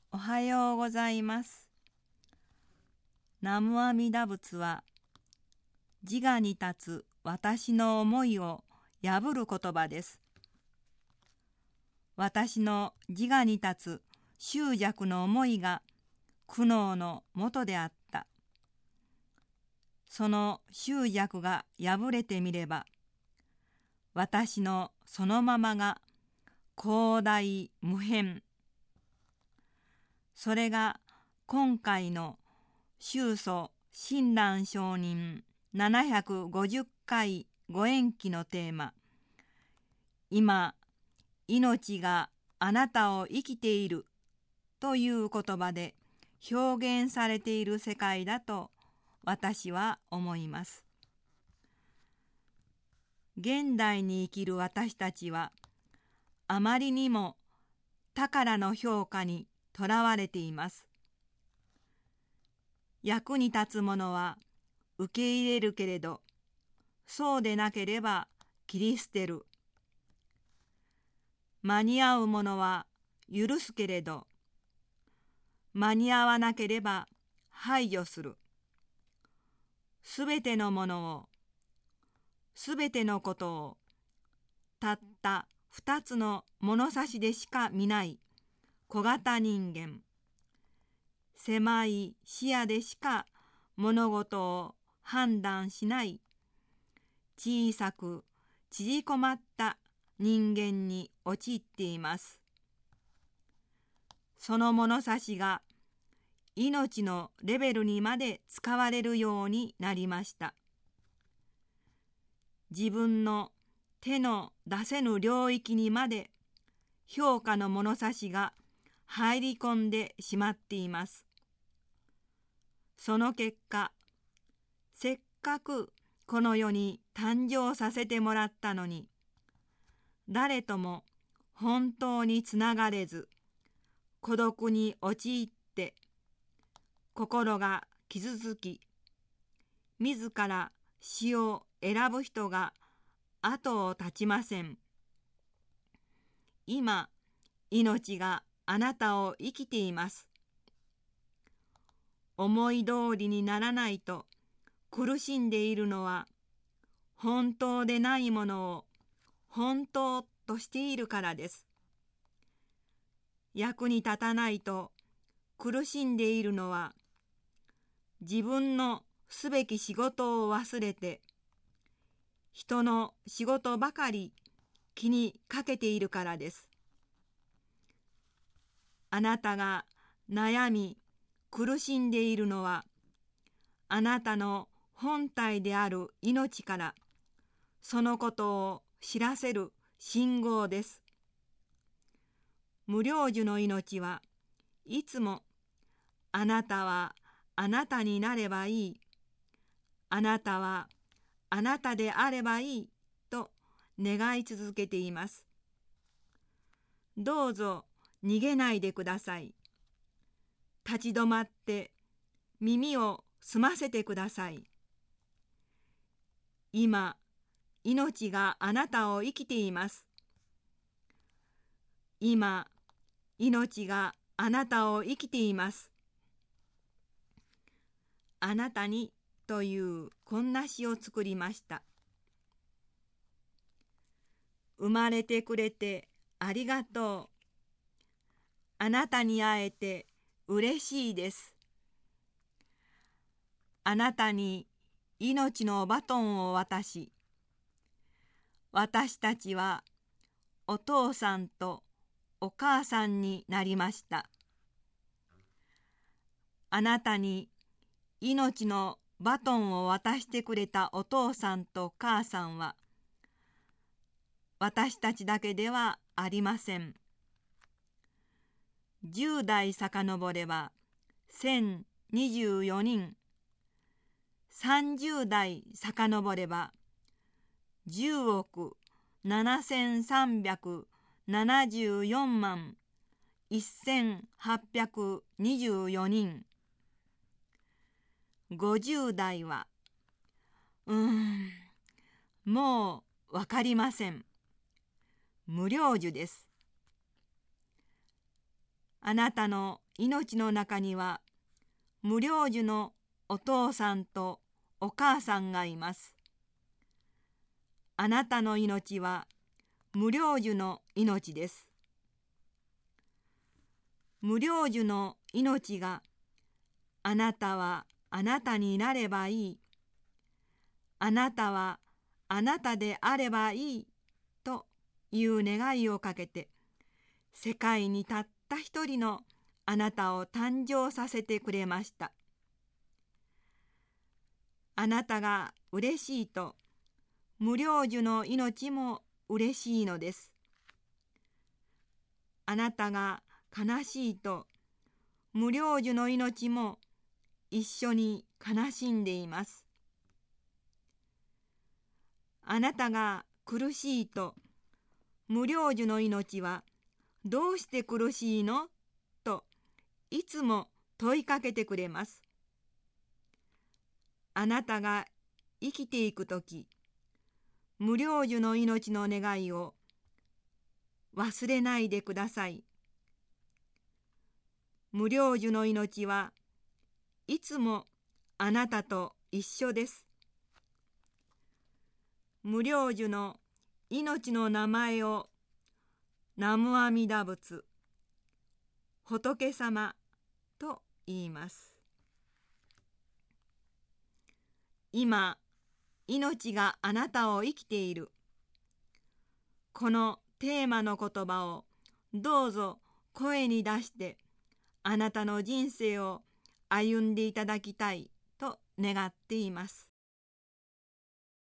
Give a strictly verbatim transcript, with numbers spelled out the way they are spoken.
おはようございます。南無阿弥陀仏は、自我に立つ私の思いを破る言葉です。私の自我に立つ執着の思いが苦悩の元であった。その執着が破れてみれば、私のそのままが広大無辺。それが今回の宗祖親鸞上人ななひゃくごじゅっかいご縁起のテーマ、今、命があなたを生きているという言葉で表現されている世界だと私は思います。現代に生きる私たちはあまりにも他からの評価にとらわれています。役に立つものは受け入れるけれど、そうでなければ切り捨てる。間に合うものは許すけれど、間に合わなければ排除する。すべてのものを、すべてのことを、たった二つの物差しでしか見ない小型人間。狭い視野でしか物事を判断しない小さく縮こまった人間に陥っています。その物差しが命のレベルにまで使われるようになりました。自分の手の出せぬ領域にまで評価の物差しが入り込んでしまっています。その結果、せっかくこの世に誕生させてもらったのに、誰とも本当につながれず、孤独に陥って心が傷つき、自ら死を選ぶ人が後を絶ちません。今、命があなたを生きています。思い通りにならないと苦しんでいるのは、本当でないものを本当としているからです。役に立たないと苦しんでいるのは、自分のすべき仕事を忘れて、人の仕事ばかり気にかけているからです。あなたが悩み苦しんでいるのは、あなたの本体である命からそのことを知らせる信号です。無量寿の命はいつも、あなたはあなたになればいい、あなたはあなたであればいいと願い続けています。どうぞ逃げないでください。立ち止まって耳を澄ませてください。今、命があなたを生きています。今、命があなたを生きています。あなたにというこんな詩を作りました。生まれてくれてありがとう。あなたに会えて嬉しいです。あなたに命のバトンを渡し、私たちはお父さんとお母さんになりました。あなたに命のバトンを渡してくれたお父さんと母さんは、私たちだけではありません。十代遡ればせんにじゅうよにん、三十代遡ればじゅうおくななせんさんびゃくななじゅうよんまんせんはっぴゃくにじゅうよにん。ごじゅう代は、うーん、もうわかりません。無量寿です。 あなたの命の中には無量寿のお父さんとお母さんがいます。あなたの命は無量寿の命です。無量寿の命があなたはあなたになればいい。あなたはあなたであればいいという願いをかけて、世界にたった一人のあなたを誕生させてくれました。あなたが嬉しいと、無量寿の命も嬉しいのです。あなたが悲しいと、無量寿の命も一緒に悲しんでいます。あなたが苦しいと、無量寿の命はどうして苦しいのといつも問いかけてくれます。あなたが生きていくとき、無量寿の命の願いを忘れないでください。無量寿の命はいつもあなたと一緒です。無量寿の命の名前を南無阿弥陀仏、仏様と言います。今、命があなたを生きている。このテーマの言葉をどうぞ声に出してあなたの人生を歩んでいただきたいと願っています。